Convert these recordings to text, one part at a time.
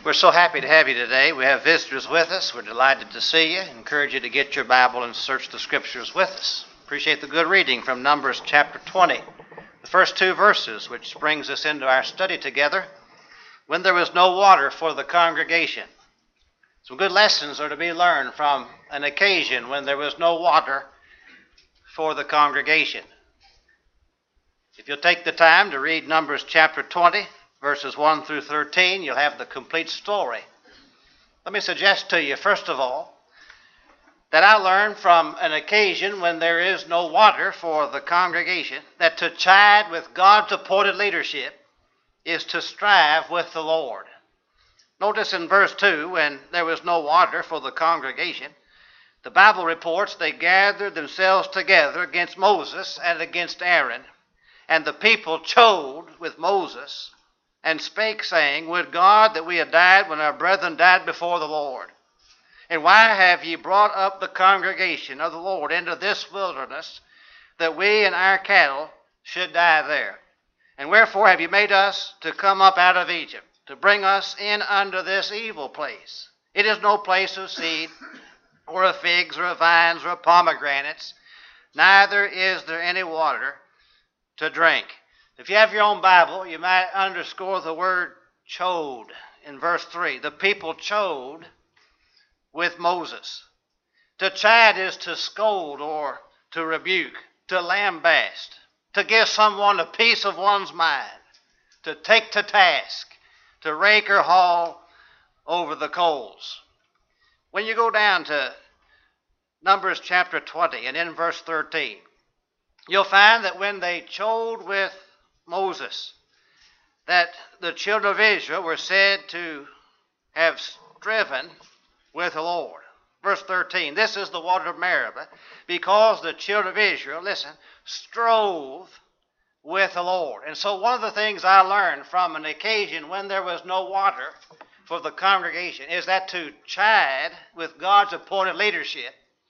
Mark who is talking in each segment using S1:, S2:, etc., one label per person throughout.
S1: We're so happy to have you today. We have visitors with us. We're delighted to see you. Encourage you to get your Bible and search the Scriptures with us. Appreciate the good reading from Numbers chapter 20, the first two verses, which brings us into our study together. When there was no water for the congregation. Some good lessons are to be learned from an occasion when there was no water for the congregation. If you'll take the time to read Numbers chapter 20, verses 1 through 13, you'll have the complete story. Let me suggest to you, first of all, that I learned from an occasion when there is no water for the congregation, that to chide with God's appointed leadership is to strive with the Lord. Notice in verse 2, when there was no water for the congregation, the Bible reports they gathered themselves together against Moses and against Aaron, and the people chode with Moses and spake, saying, Would God that we had died when our brethren died before the Lord. And why have ye brought up the congregation of the Lord into this wilderness, that we and our cattle should die there? And wherefore have ye made us to come up out of Egypt, to bring us in unto this evil place? It is no place of seed, or of figs, or of vines, or of pomegranates, neither is there any water to drink. If you have your own Bible, you might underscore the word chode in verse 3. The people chode with Moses. To chide is to scold or to rebuke, to lambaste, to give someone a piece of one's mind, to take to task, to rake or haul over the coals. When you go down to Numbers chapter 20 and in verse 13, you'll find that when they chode with Moses, that the children of Israel were said to have striven with the Lord. Verse 13, this is the water of Meribah, because the children of Israel, listen, strove with the Lord. And so one of the things I learned from an occasion when there was no water for the congregation is that to chide with God's appointed leadership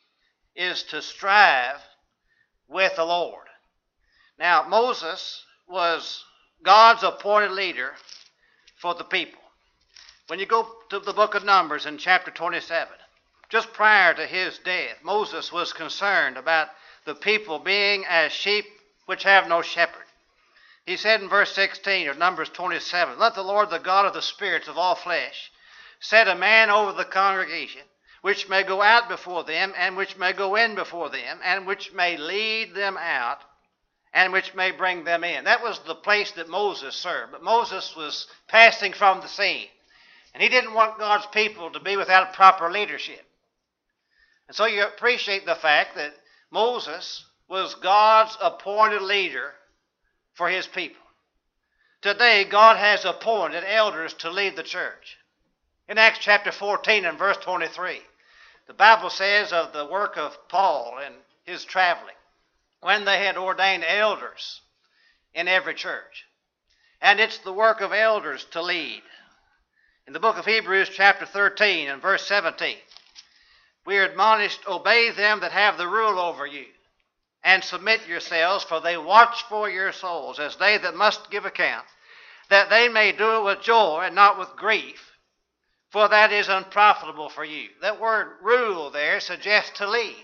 S1: is to strive with the Lord. Now, Moses was God's appointed leader for the people. When you go to the book of Numbers in chapter 27, just prior to his death, Moses was concerned about the people being as sheep which have no shepherd. He said in verse 16 of Numbers 27, Let the Lord, the God of the spirits of all flesh, set a man over the congregation, which may go out before them, and which may go in before them, and which may lead them out, and which may bring them in. That was the place that Moses served. But Moses was passing from the scene. And he didn't want God's people to be without proper leadership. And so you appreciate the fact that Moses was God's appointed leader for his people. Today, God has appointed elders to lead the church. In Acts chapter 14 and verse 23, the Bible says of the work of Paul and his traveling, when they had ordained elders in every church. And it's the work of elders to lead. In the book of Hebrews chapter 13 and verse 17, we are admonished, Obey them that have the rule over you, and submit yourselves, for they watch for your souls, as they that must give account, that they may do it with joy and not with grief, for that is unprofitable for you. That word rule there suggests to lead.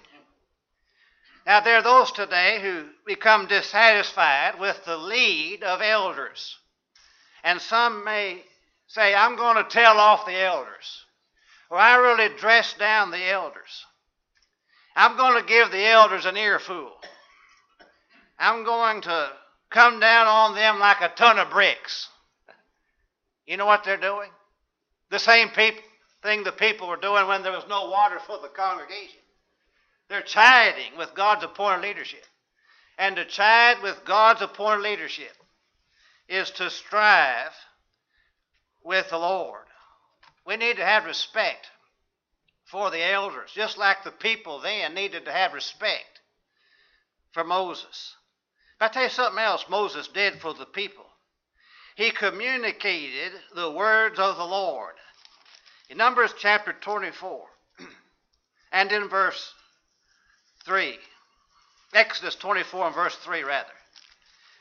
S1: Now, there are those today who become dissatisfied with the lead of elders. And some may say, I'm going to tell off the elders. Or I really dress down the elders. I'm going to give the elders an earful. I'm going to come down on them like a ton of bricks. You know what they're doing? The same thing the people were doing when there was no water for the congregation. They're chiding with God's appointed leadership. And to chide with God's appointed leadership is to strive with the Lord. We need to have respect for the elders, just like the people then needed to have respect for Moses. But I tell you something else Moses did for the people. He communicated the words of the Lord. In Numbers chapter 24 and in verse 3. Exodus 24 and verse 3, rather.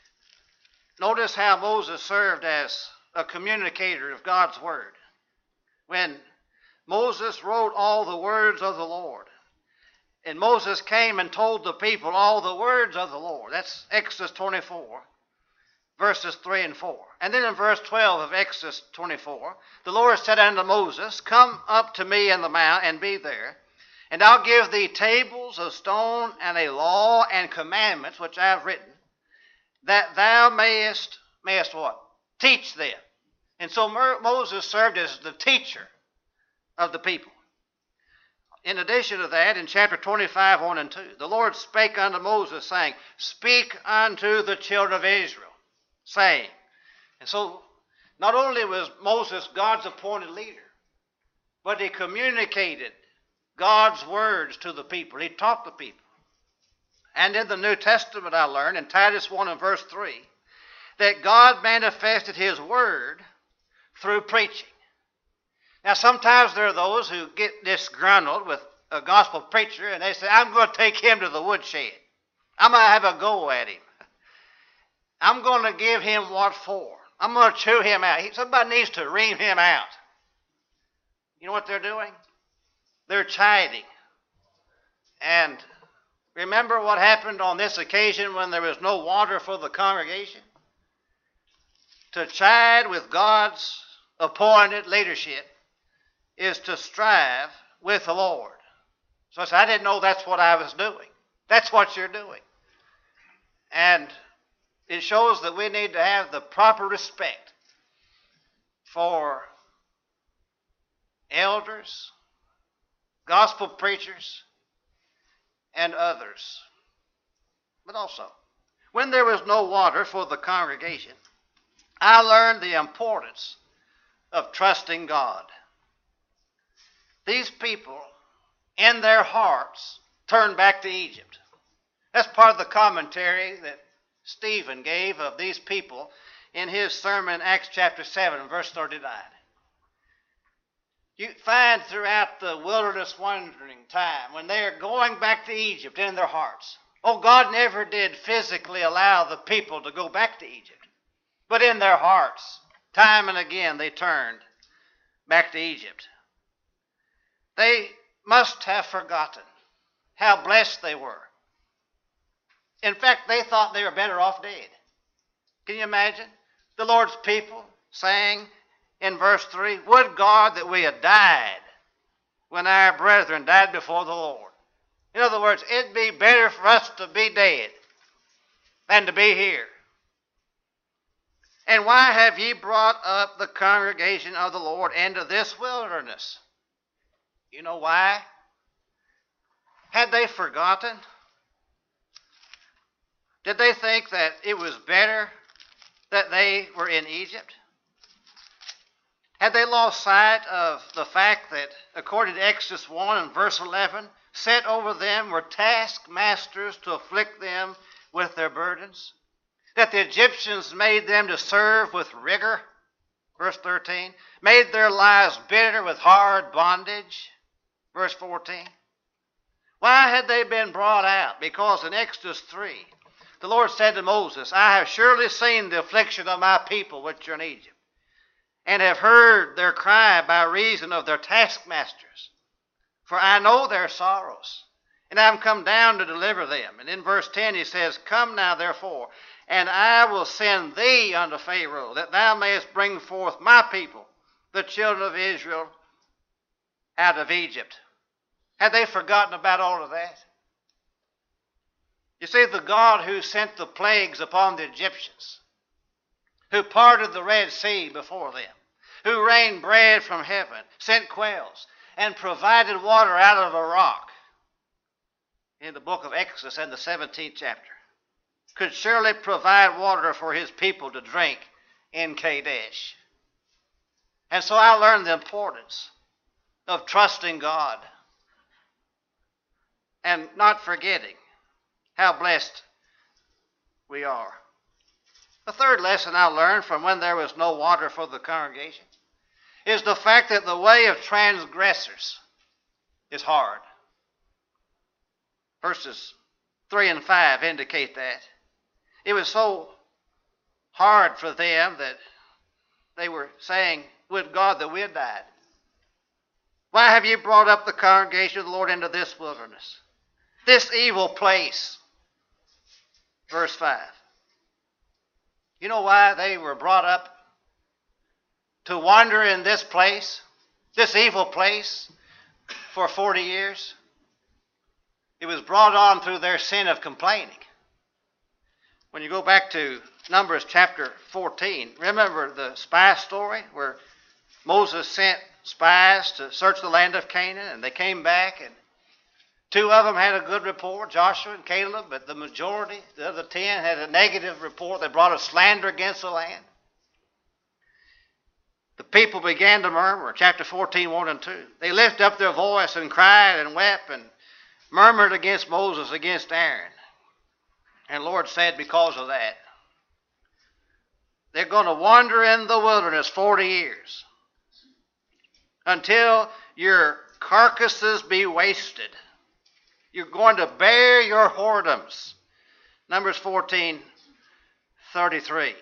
S1: Notice how Moses served as a communicator of God's word. when Moses wrote all the words of the Lord. And Moses came and told the people all the words of the Lord. That's Exodus 24, verses 3 and 4. And then in verse 12 of Exodus 24, the Lord said unto Moses, Come up to me in the mount and be there, and I'll give thee tables of stone and a law and commandments which I have written, that thou mayest what? Teach them. And so Moses served as the teacher of the people. In addition to that, in chapter 25, 1 and 2, the Lord spake unto Moses, saying, Speak unto the children of Israel, saying. And so, not only was Moses God's appointed leader, but he communicated God's words to the people. He taught the people. And in the New Testament, I learned, in Titus 1 and verse 3, that God manifested his word through preaching. Now, sometimes there are those who get disgruntled with a gospel preacher and they say, I'm going to take him to the woodshed. I'm going to have a go at him. I'm going to give him what for. I'm going to chew him out. Somebody needs to ream him out. You know what they're doing? They're chiding. And remember what happened on this occasion when there was no water for the congregation? To chide with God's appointed leadership is to strive with the Lord. So I said, I didn't know that's what I was doing. That's what you're doing. And it shows that we need to have the proper respect for elders, gospel preachers, and others. But also, when there was no water for the congregation, I learned the importance of trusting God. These people, in their hearts, turned back to Egypt. That's part of the commentary that Stephen gave of these people in his sermon in Acts chapter 7, verse 39. You find throughout the wilderness wandering time, when they are going back to Egypt in their hearts, God never did physically allow the people to go back to Egypt. But in their hearts, time and again, they turned back to Egypt. They must have forgotten how blessed they were. In fact, they thought they were better off dead. Can you imagine? The Lord's people saying in verse 3, Would God that we had died when our brethren died before the Lord. In other words, it'd be better for us to be dead than to be here. And why have ye brought up the congregation of the Lord into this wilderness? You know why? Had they forgotten? Did they think that it was better that they were in Egypt? Had they lost sight of the fact that, according to Exodus 1 and verse 11, set over them were taskmasters to afflict them with their burdens? That the Egyptians made them to serve with rigor, verse 13, made their lives bitter with hard bondage, verse 14. Why had they been brought out? Because in Exodus 3, the Lord said to Moses, I have surely seen the affliction of my people which are in Egypt, and have heard their cry by reason of their taskmasters. For I know their sorrows, and I am come down to deliver them. And in verse 10 he says, Come now therefore, and I will send thee unto Pharaoh, that thou mayest bring forth my people, the children of Israel, out of Egypt. Had they forgotten about all of that? You see, the God who sent the plagues upon the Egyptians, who parted the Red Sea before them, who rained bread from heaven, sent quails, and provided water out of a rock, in the book of Exodus and the 17th chapter, could surely provide water for his people to drink in Kadesh. And so I learned the importance of trusting God and not forgetting how blessed we are. The third lesson I learned from when there was no water for the congregation is the fact that the way of transgressors is hard. Verses 3 and 5 indicate that. It was so hard for them that they were saying, Would God that we had died Why have you brought up the congregation of the Lord into this wilderness, this evil place? Verse 5. You know why they were brought up? To wander in this place, this evil place, for 40 years. It was brought on through their sin of complaining. When you go back to Numbers chapter 14, remember the spy story where Moses sent spies to search the land of Canaan, and they came back, and 2 of them had a good report, Joshua and Caleb, but the majority, the other 10, had a negative report. They brought a slander against the land. The people began to murmur, chapter 14, 1 and 2. They lifted up their voice and cried and wept and murmured against Moses, against Aaron. And the Lord said, because of that, they're going to wander in the wilderness 40 years until your carcasses be wasted. You're going to bear your whoredoms. Numbers 14:33.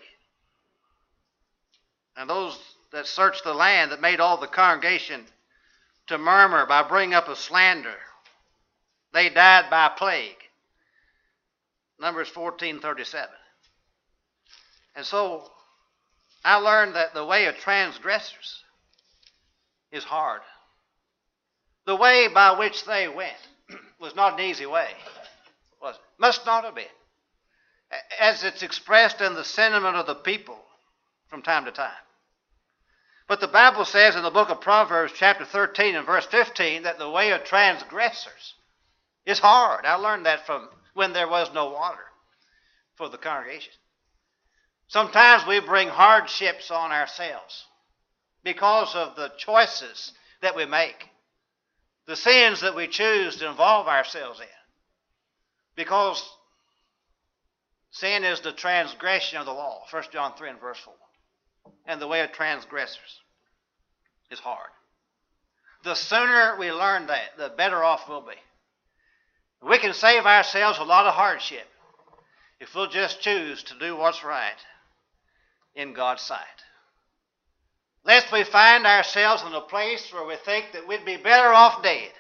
S1: And those that searched the land, that made all the congregation to murmur by bringing up a slander, they died by plague. Numbers 14:37. And so I learned that the way of transgressors is hard. The way by which they went was not an easy way, was it? Must not have been, as it's expressed in the sentiment of the people from time to time. But the Bible says in the book of Proverbs, chapter 13 and verse 15, that the way of transgressors is hard. I learned that from when there was no water for the congregation. Sometimes we bring hardships on ourselves because of the choices that we make, the sins that we choose to involve ourselves in. Because sin is the transgression of the law, 1 John 3 and verse 4. And the way of transgressors is hard. The sooner we learn that, the better off we'll be. We can save ourselves a lot of hardship if we'll just choose to do what's right in God's sight. Lest we find ourselves in a place where we think that we'd be better off dead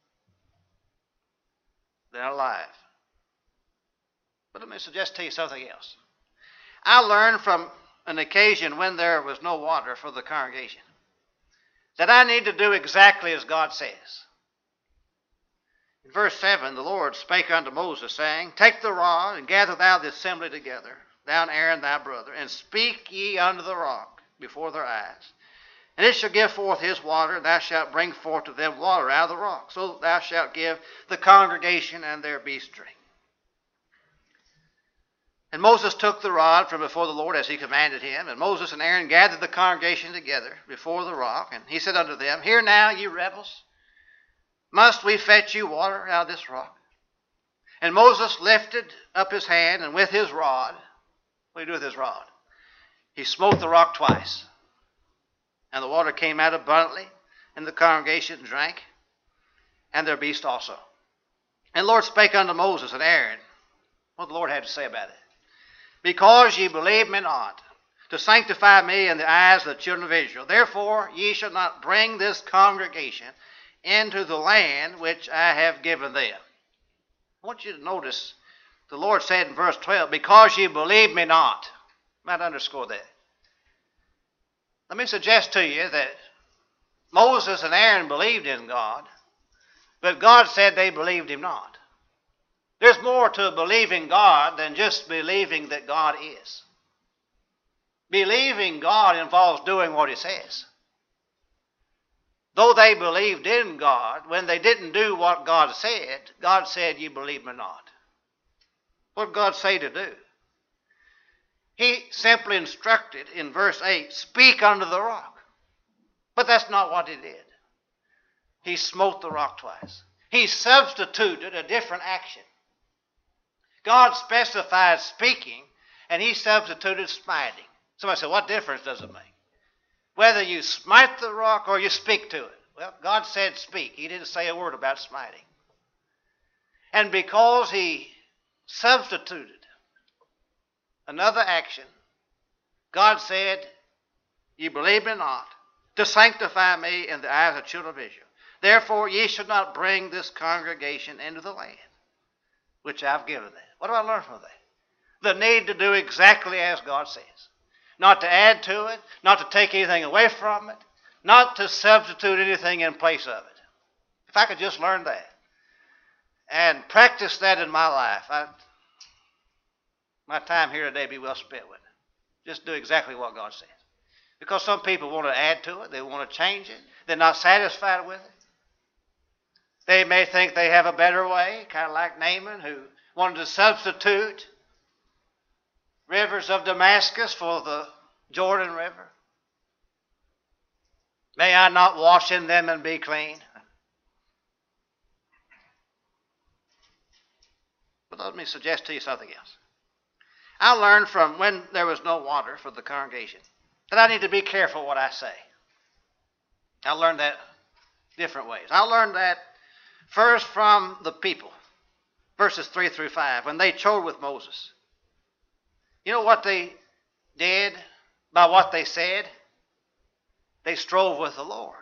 S1: than alive. But let me suggest to you something else. I learned from an occasion when there was no water for the congregation that I need to do exactly as God says. In verse 7, the Lord spake unto Moses, saying, Take the rod, and gather thou the assembly together, thou and Aaron thy brother, and speak ye unto the rock before their eyes. And it shall give forth his water, and thou shalt bring forth to them water out of the rock. So thou shalt give the congregation and their beast drink. And Moses took the rod from before the Lord as he commanded him. And Moses and Aaron gathered the congregation together before the rock. And he said unto them, Hear now, ye rebels, must we fetch you water out of this rock? And Moses lifted up his hand, and with his rod, what did he do with his rod? He smote the rock twice. And the water came out abundantly, and the congregation drank, and their beast also. And the Lord spake unto Moses and Aaron. What the Lord had to say about it. Because ye believe me not, to sanctify me in the eyes of the children of Israel. Therefore ye shall not bring this congregation into the land which I have given them. I want you to notice the Lord said in verse 12, because ye believe me not. I might underscore that. Let me suggest to you that Moses and Aaron believed in God, but God said they believed him not. There's more to believing God than just believing that God is. Believing God involves doing what he says. Though they believed in God, when they didn't do what God said, you believe me not. What did God say to do? He simply instructed in verse 8, speak unto the rock. But that's not what he did. He smote the rock twice. He substituted a different action. God specified speaking, and he substituted smiting. Somebody said, what difference does it make? Whether you smite the rock or you speak to it. Well, God said speak. He didn't say a word about smiting. And because he substituted another action, God said, you believe me not, to sanctify me in the eyes of the children of Israel. Therefore ye should not bring this congregation into the land which I've given them. What do I learn from that? The need to do exactly as God says. Not to add to it, not to take anything away from it, not to substitute anything in place of it. If I could just learn that and practice that in my life, my time here today would be well spent with it. Just do exactly what God says. Because some people want to add to it, they want to change it, they're not satisfied with it. They may think they have a better way, kind of like Naaman, who wanted to substitute rivers of Damascus for the Jordan River. May I not wash in them and be clean? But let me suggest to you something else. I learned from when there was no water for the congregation that I need to be careful what I say. I learned that different ways. I learned that first from the people, verses 3 through 5, when they chode with Moses. You know what they did by what they said? They strove with the Lord.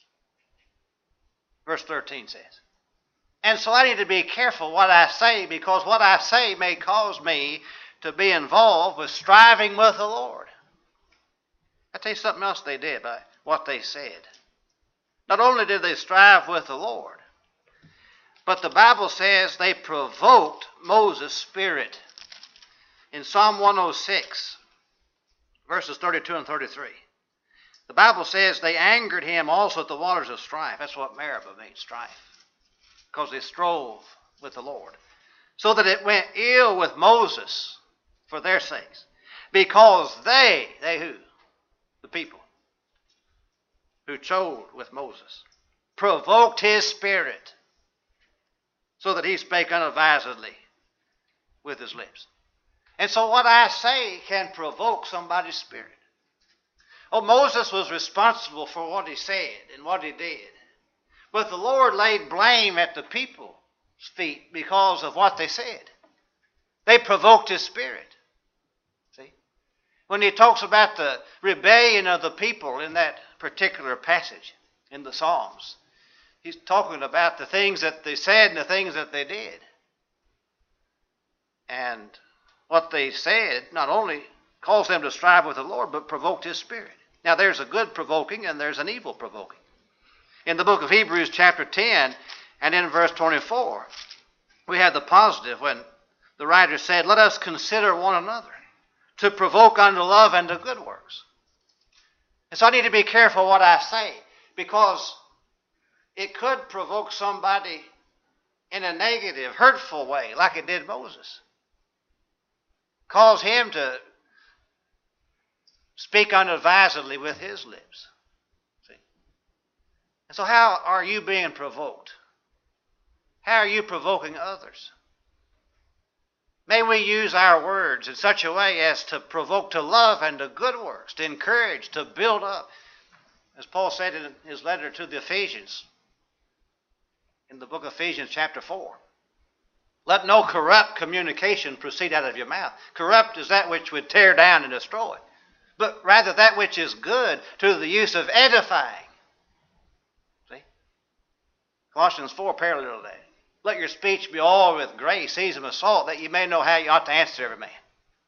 S1: Verse 13 says, and so I need to be careful what I say, because what I say may cause me to be involved with striving with the Lord. I'll tell you something else they did by what they said. Not only did they strive with the Lord, but the Bible says they provoked Moses' spirit. In Psalm 106, verses 32 and 33, the Bible says they angered him also at the waters of strife. That's what Meribah means, strife. Because they strove with the Lord. So that it went ill with Moses for their sakes. Because they who? The people who chode with Moses, provoked his spirit, so that he spake unadvisedly with his lips. And so what I say can provoke somebody's spirit. Oh, Moses was responsible for what he said and what he did. But the Lord laid blame at the people's feet because of what they said. They provoked his spirit. See? When he talks about the rebellion of the people in that particular passage in the Psalms, he's talking about the things that they said and the things that they did. And what they said not only caused them to strive with the Lord, but provoked his spirit. Now there's a good provoking and there's an evil provoking. In the book of Hebrews chapter 10 and in verse 24, we have the positive when the writer said, let us consider one another to provoke unto love and to good works. And so I need to be careful what I say, because it could provoke somebody in a negative, hurtful way, like it did Moses. Cause him to speak unadvisedly with his lips. See? And so how are you being provoked? How are you provoking others? May we use our words in such a way as to provoke to love and to good works, to encourage, to build up. As Paul said in his letter to the Ephesians, in the book of Ephesians chapter 4. Let no corrupt communication proceed out of your mouth. Corrupt is that which would tear down and destroy, but rather that which is good to the use of edifying. See? Colossians 4 parallel that. Let your speech be all with grace, seasoned with salt, that you may know how you ought to answer every man.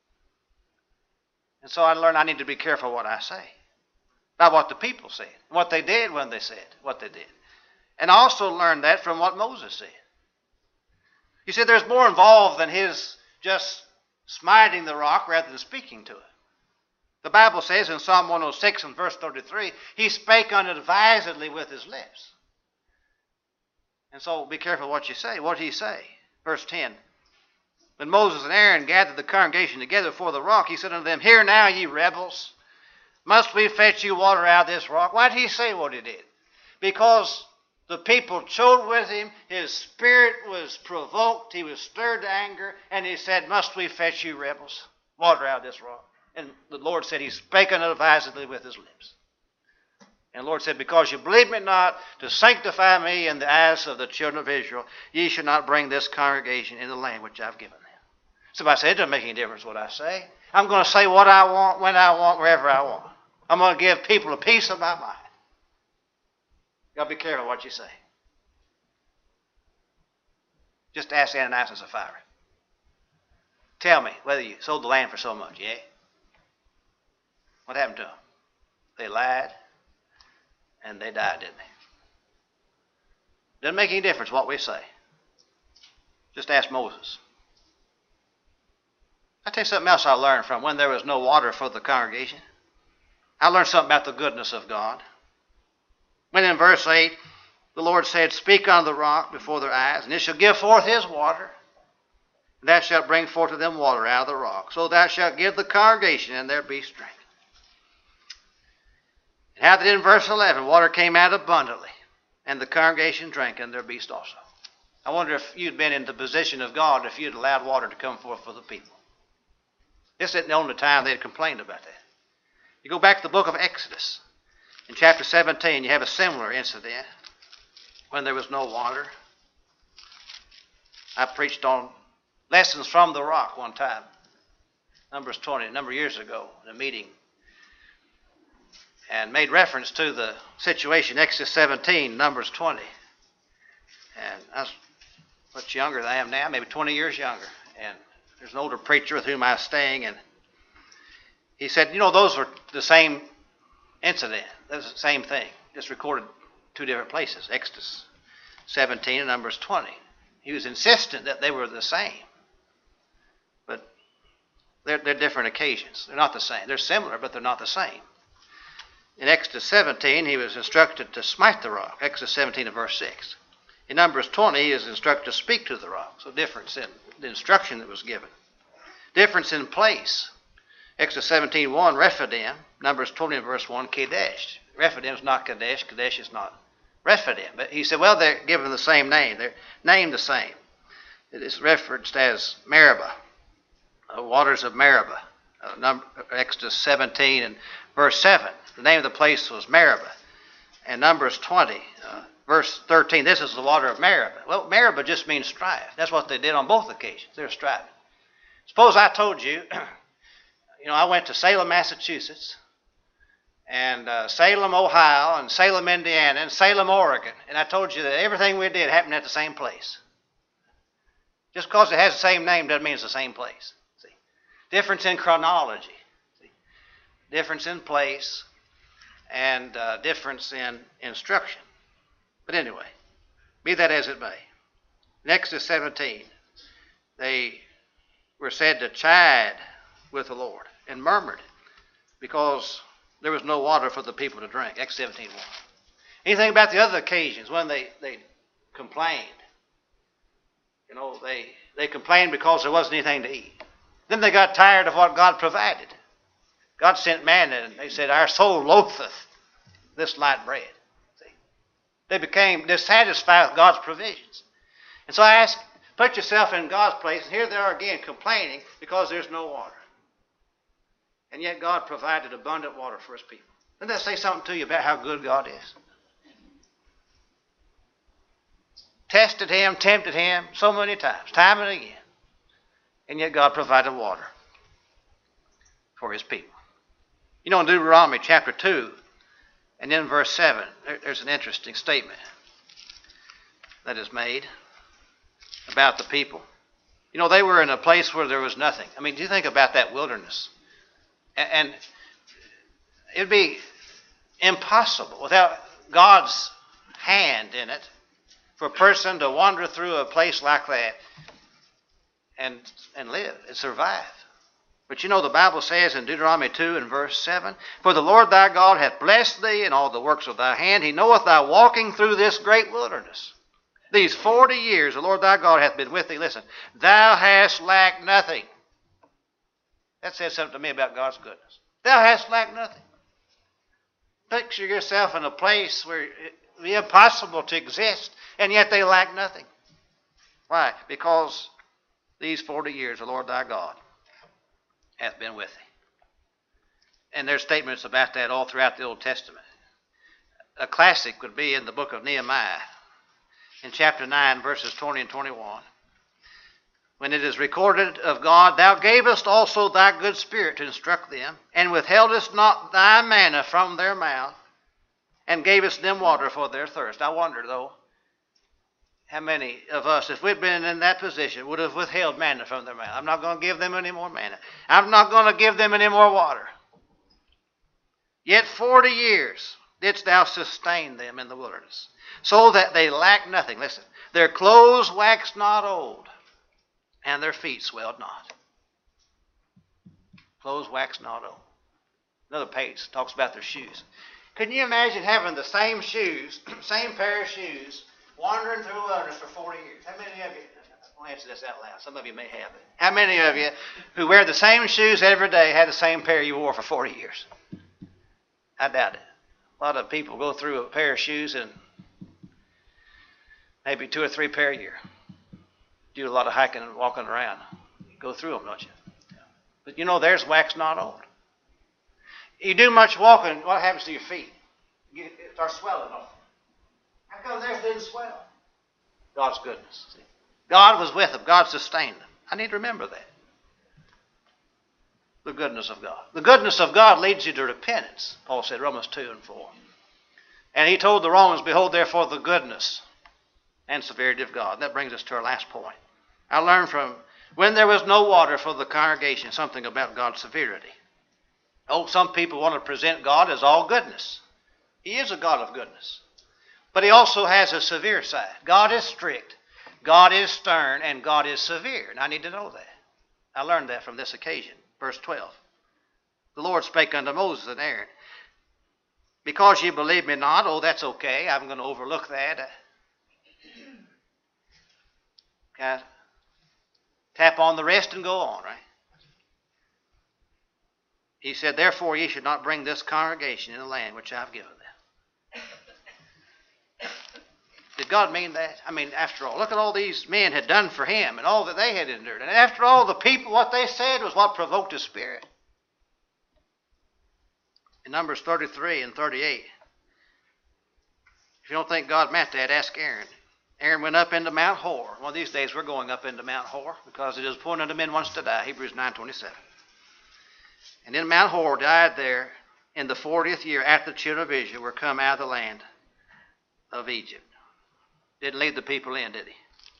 S1: And so I learned I need to be careful what I say. By what the people said, what they did when they said what they did. And I also learned that from what Moses said. You see, there's more involved than his just smiting the rock rather than speaking to it. The Bible says in Psalm 106 and verse 33, he spake unadvisedly with his lips. And so be careful what you say. What did he say? Verse 10. When Moses and Aaron gathered the congregation together before the rock, he said unto them, hear now, ye rebels, must we fetch you water out of this rock? Why did he say what he did? Because the people chode with him, his spirit was provoked, he was stirred to anger, and he said, must we fetch you rebels water out of this rock? And the Lord said, he spake unadvisedly with his lips. And the Lord said, because you believe me not to sanctify me in the eyes of the children of Israel, ye should not bring this congregation in the land which I've given them. Somebody said, it doesn't make any difference what I say. I'm going to say what I want, when I want, wherever I want. I'm going to give people a peace of my mind. Got to be careful what you say. Just ask Ananias and Sapphira. Tell me whether you sold the land for so much, yeah? What happened to them? They lied and they died, didn't they? Doesn't make any difference what we say. Just ask Moses. I'll tell you something else I learned from when there was no water for the congregation. I learned something about the goodness of God. When in verse 8, the Lord said, Speak on the rock before their eyes, and it shall give forth his water. And thou shalt bring forth to them water out of the rock. So thou shalt give the congregation, and there be strength. And how that in verse 11, water came out abundantly, and the congregation drank, and their beast also. I wonder if you'd been in the position of God if you'd allowed water to come forth for the people. This isn't the only time they'd complained about that. You go back to the book of Exodus. In chapter 17, you have a similar incident when there was no water. I preached on lessons from the rock one time, Numbers 20, a number of years ago, in a meeting, and made reference to the situation, Exodus 17, Numbers 20. And I was much younger than I am now, maybe 20 years younger. And there's an older preacher with whom I was staying, and he said, those were the same incident. That's the same thing, just recorded two different places, Exodus 17 and Numbers 20. He was insistent that they were the same. But they're different occasions. They're not the same. They're similar, but they're not the same. In Exodus 17, he was instructed to smite the rock, Exodus 17 and verse 6. In Numbers 20, he is instructed to speak to the rock. So difference in the instruction that was given. Difference in place. Exodus 17:1, Rephidim. Numbers 20 and verse 1, Kadesh. Rephidim is not Kadesh. Kadesh is not Rephidim. But he said, well, they're given the same name. They're named the same. It is referenced as Meribah, waters of Meribah. Exodus 17 and verse 7. The name of the place was Meribah. And Numbers 20, verse 13, this is the water of Meribah. Well, Meribah just means strife. That's what they did on both occasions. They were striving. Suppose I told you, I went to Salem, Massachusetts, and Salem, Ohio, and Salem, Indiana, and Salem, Oregon, and I told you that everything we did happened at the same place. Just because it has the same name doesn't mean it's the same place. See? Difference in chronology, see? Difference in place, and difference in instruction. But anyway, be that as it may. In Exodus 17, they were said to chide with the Lord and murmured because there was no water for the people to drink. Exodus 17:1. Anything about the other occasions when they complained? They complained because there wasn't anything to eat. Then they got tired of what God provided. God sent manna, and they said, our soul loatheth this light bread. See? They became dissatisfied with God's provisions. And so I ask, put yourself in God's place, and here they are again complaining because there's no water. And yet God provided abundant water for his people. Doesn't that say something to you about how good God is? Tested him, tempted him so many times, time and again. And yet God provided water for his people. In Deuteronomy chapter 2, and in verse 7, there's an interesting statement that is made about the people. They were in a place where there was nothing. I mean, do you think about that wilderness? And it would be impossible without God's hand in it for a person to wander through a place like that and live and survive. But the Bible says in Deuteronomy 2 and verse 7, For the Lord thy God hath blessed thee in all the works of thy hand. He knoweth thy walking through this great wilderness. These 40 years the Lord thy God hath been with thee. Listen, thou hast lacked nothing. That says something to me about God's goodness. Thou hast lacked nothing. Picture yourself in a place where it would be impossible to exist, and yet they lack nothing. Why? Because these 40 years the Lord thy God hath been with thee. And there's statements about that all throughout the Old Testament. A classic would be in the book of Nehemiah, in chapter 9, verses 20 and 21. When it is recorded of God, Thou gavest also thy good spirit to instruct them, and withheldest not thy manna from their mouth, and gavest them water for their thirst. I wonder, though, how many of us, if we'd been in that position, would have withheld manna from their mouth. I'm not going to give them any more manna. I'm not going to give them any more water. Yet 40 years didst thou sustain them in the wilderness, so that they lacked nothing. Listen, their clothes waxed not old, and their feet swelled not. Clothes waxed not old. Another page talks about their shoes. Can you imagine having the same shoes, same pair of shoes, wandering through the wilderness for 40 years? How many of you, I'll answer this out loud, some of you may have it. How many of you who wear the same shoes every day had the same pair you wore for 40 years? I doubt it. A lot of people go through a pair of shoes and maybe 2 or 3 pair a year. Do a lot of hiking and walking around. You go through them, don't you? But you know, theirs wax not old. You do much walking, what happens to your feet? It starts swelling off. How come theirs didn't swell? God's goodness. See? God was with them. God sustained them. I need to remember that. The goodness of God. The goodness of God leads you to repentance, Paul said, Romans 2 and 4. And he told the Romans, behold, therefore, the goodness and severity of God. And that brings us to our last point. I learned from when there was no water for the congregation something about God's severity. Oh, some people want to present God as all goodness. He is a God of goodness. But he also has a severe side. God is strict, God is stern, and God is severe. And I need to know that. I learned that from this occasion. Verse 12. The Lord spake unto Moses and Aaron, because ye believe me not, oh, that's okay. I'm going to overlook that. Okay. Tap on the wrist and go on, right? He said, therefore ye should not bring this congregation in the land which I've given them. Did God mean that? I mean, after all, look at all these men had done for him and all that they had endured. And after all, the people, what they said was what provoked his spirit. In Numbers 33 and 38, if you don't think God meant that, ask Aaron. Aaron went up into Mount Hor. One of these days we're going up into Mount Hor because it is appointed unto men once to die, Hebrews 9:27. And in Mount Hor died there in the 40th year after the children of Israel were come out of the land of Egypt. Didn't lead the people in, did he?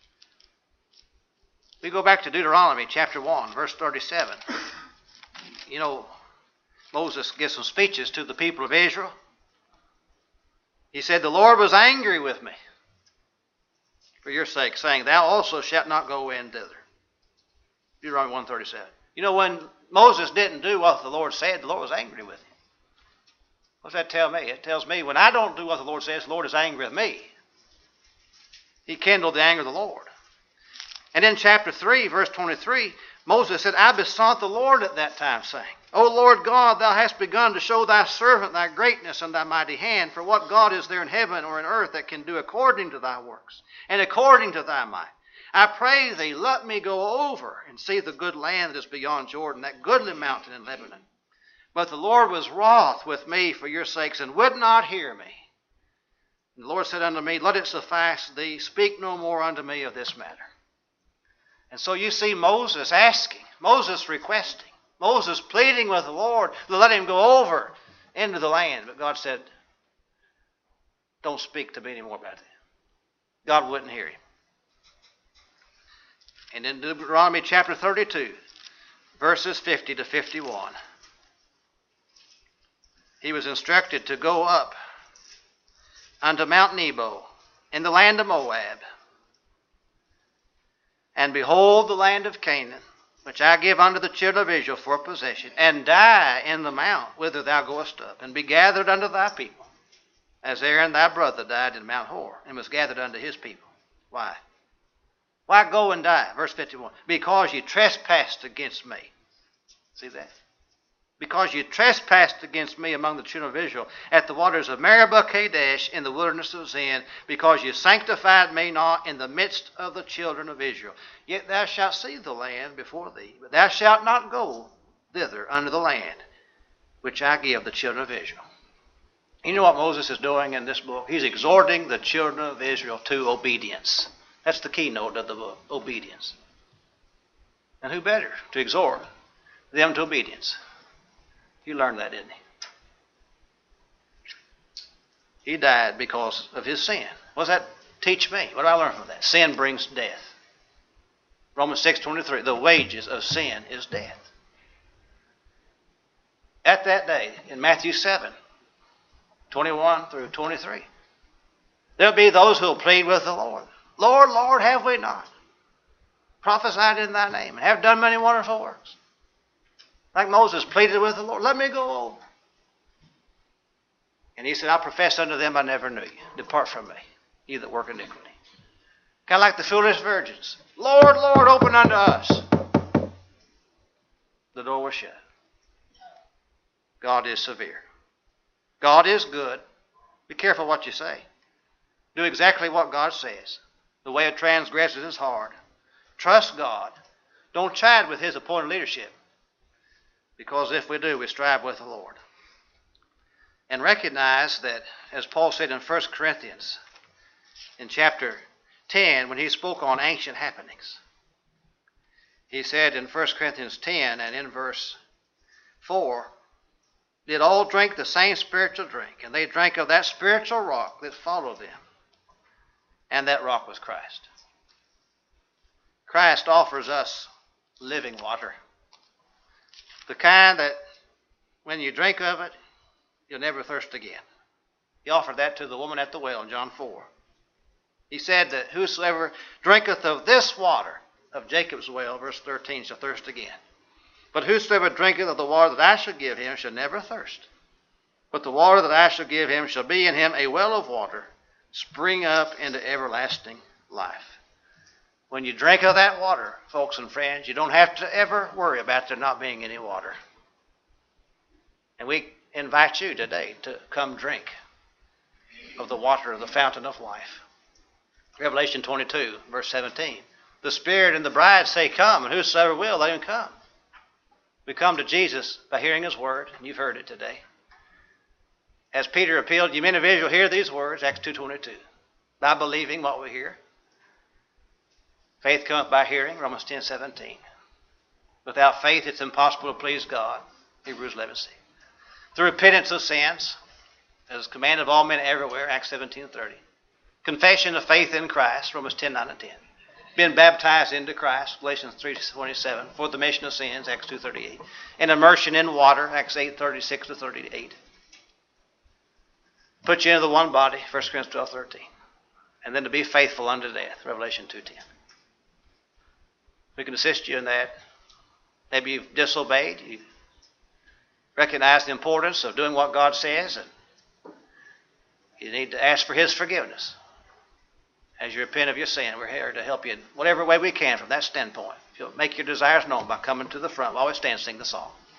S1: We go back to Deuteronomy chapter 1, verse 37. You know, Moses gives some speeches to the people of Israel. He said, the Lord was angry with me for your sake, saying, thou also shalt not go in thither. Deuteronomy 1:37. You know, when Moses didn't do what the Lord said, the Lord was angry with him. What's that tell me? It tells me when I don't do what the Lord says, the Lord is angry with me. He kindled the anger of the Lord. And in chapter 3, verse 23, Moses said, I besought the Lord at that time, saying, O Lord God, thou hast begun to show thy servant thy greatness and thy mighty hand. For what God is there in heaven or in earth that can do according to thy works and according to thy might? I pray thee, let me go over and see the good land that is beyond Jordan, that goodly mountain in Lebanon. But the Lord was wroth with me for your sakes, and would not hear me. And the Lord said unto me, let it suffice thee, speak no more unto me of this matter. And so you see Moses asking, Moses requesting, Moses pleading with the Lord to let him go over into the land. But God said, don't speak to me anymore about that. God wouldn't hear him. And in Deuteronomy chapter 32, verses 50 to 51, he was instructed to go up unto Mount Nebo in the land of Moab, and behold the land of Canaan, which I give unto the children of Israel for possession, and die in the mount whither thou goest up, and be gathered unto thy people, as Aaron thy brother died in Mount Hor, and was gathered unto his people. Why? Why go and die? Verse 51. Because you trespassed against me. See that? Because you trespassed against me among the children of Israel at the waters of Meribah Kadesh in the wilderness of Zin, because you sanctified me not in the midst of the children of Israel. Yet thou shalt see the land before thee, but thou shalt not go thither unto the land which I give the children of Israel. You know what Moses is doing in this book? He's exhorting the children of Israel to obedience. That's the keynote of the book, obedience. And who better to exhort them to obedience? He learned that, didn't he? He died because of his sin. What does that teach me? What do I learn from that? Sin brings death. Romans 6:23, the wages of sin is death. At that day, in Matthew 7:21 through 23, there'll be those who will plead with the Lord. Lord, Lord, have we not prophesied in thy name and have done many wonderful works? Like Moses pleaded with the Lord, let me go over. And he said, I profess unto them I never knew you. Depart from me, ye that work iniquity. Kind of like the foolish virgins. Lord, Lord, open unto us. The door was shut. God is severe. God is good. Be careful what you say. Do exactly what God says. The way of transgressors is hard. Trust God. Don't chide with his appointed leadership. Because if we do, we strive with the Lord. And recognize that, as Paul said in 1 Corinthians, in chapter 10, when he spoke on ancient happenings, he said in 1 Corinthians 10 and in verse 4, did all drink the same spiritual drink, and they drank of that spiritual rock that followed them, and that rock was Christ. Christ offers us living water, the kind that when you drink of it, you'll never thirst again. He offered that to the woman at the well in John 4. He said that whosoever drinketh of this water of Jacob's well, verse 13, shall thirst again. But whosoever drinketh of the water that I shall give him shall never thirst. But the water that I shall give him shall be in him a well of water, spring up into everlasting life. When you drink of that water, folks and friends, you don't have to ever worry about there not being any water. And we invite you today to come drink of the water of the fountain of life. Revelation 22, verse 17. The Spirit and the bride say, come, and whosoever will, let him come. We come to Jesus by hearing his word, and you've heard it today. As Peter appealed, you men of Israel, hear these words, Acts 2:22. By believing what we hear. Faith cometh by hearing, Romans 10:17. Without faith, it's impossible to please God, Hebrews 11:6. Through repentance of sins, as commanded of all men everywhere, Acts 17:30. Confession of faith in Christ, Romans 10:9 and 10. Been baptized into Christ, Galatians 3:27, for the remission of sins, Acts 2:38. And immersion in water, Acts 8:36 to 38. Put you into the one body, 1 Corinthians 12:13. And then to be faithful unto death, Revelation 2:10. We can assist you in that. Maybe you've disobeyed. You recognize the importance of doing what God says, and you need to ask for his forgiveness. As you repent of your sin, we're here to help you in whatever way we can from that standpoint. If you'll make your desires known by coming to the front, we'll always stand and sing the song.